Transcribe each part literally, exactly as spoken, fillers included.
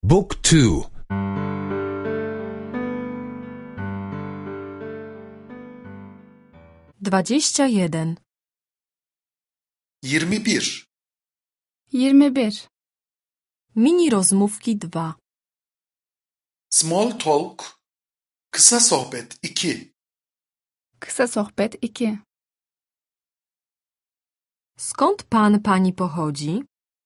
Book two. Dwadzieścia jeden. yirmi bir. yirmi bir. Mini rozmówki dwa. Small talk, kısa sohbet iki. Kısa sohbet iki. Skąd pan, pani pochodzi?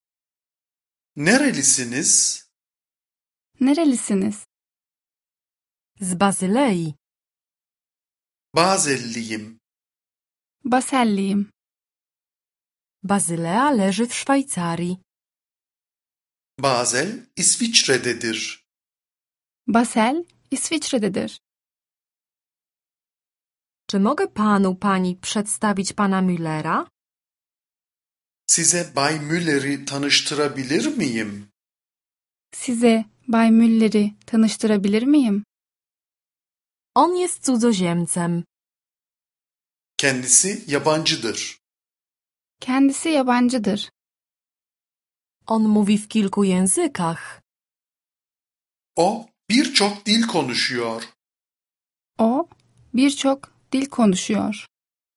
Nerelisiniz? Nerelisiniz? Z Bazylei. Bazelliyim. Baselliyim. Bazylea leży w Szwajcarii. Basel, İsviçre'dedir. Basel, İsviçre'dedir. Czy mogę panu, pani przedstawić pana Müllera? Size Bay Müller'i tanıştırabilir miyim? Size Bay Müller'i tanıştırabilir miyim? On jest cudzoziemcem. Kendisi yabancıdır. Kendisi yabancıdır. On mówi w kilku językach. O birçok dil konuşuyor. O birçok dil konuşuyor.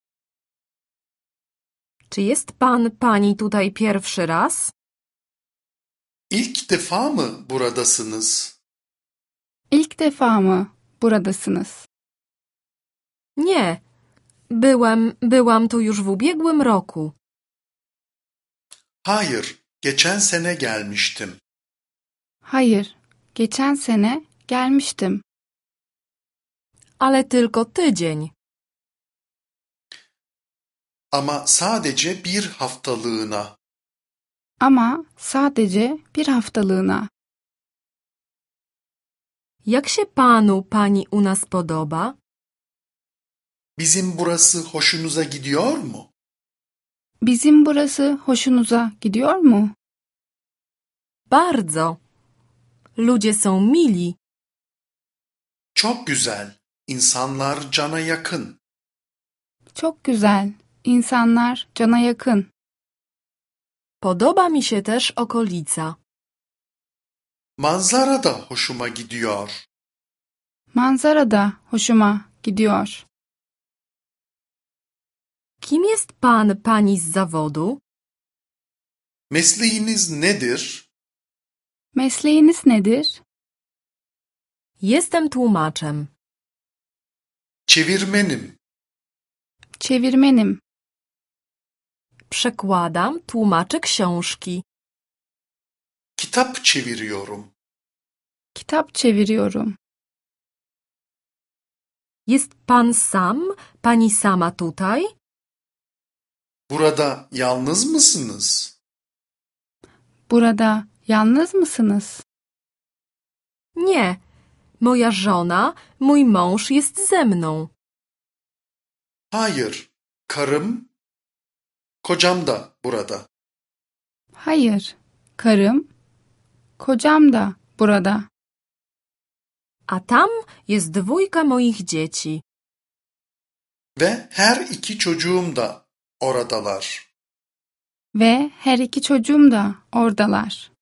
Czy jest pan, pani tutaj pierwszy raz? İlk defa mı buradasınız? İlk defa mı buradasınız? Nie. Byłem, byłam tu już w ubiegłym roku. Hayır, geçen sene gelmiştim. Hayır, geçen sene gelmiştim. Ale tylko tydzień. Ama sadece bir haftalığına. Ama sadece bir haftalığına. Jak się panu, pani u nas podoba? Bizim burası hoşunuza gidiyor mu? Bizim burası hoşunuza gidiyor mu? Bardzo. Ludzie są mili. Çok güzel. İnsanlar cana yakın. Çok güzel. İnsanlar cana yakın. Podoba mi się też okolica. Manzara da hoşuma gidiyor. Manzara da hoşuma gidiyor. Kim jest pan, pani z zawodu? Mesleğiniz nedir? Mesleğiniz nedir? Jestem tłumaczem. Çevirmenim. Çevirmenim. Przekładam, tłumaczę książki. Kitap çeviriyorum. Kitap çeviriyorum. Jest pan sam, pani sama tutaj? Burada yalnız mısınız? Burada yalnız mısınız? Nie. Moja żona, mój mąż jest ze mną. Hayır, karım, kocam da burada. Hayır, karım, kocam da burada. A tam jest dwójka moich dzieci. Ve her iki çocuğum da oradalar. Ve her iki çocuğum da oradalar.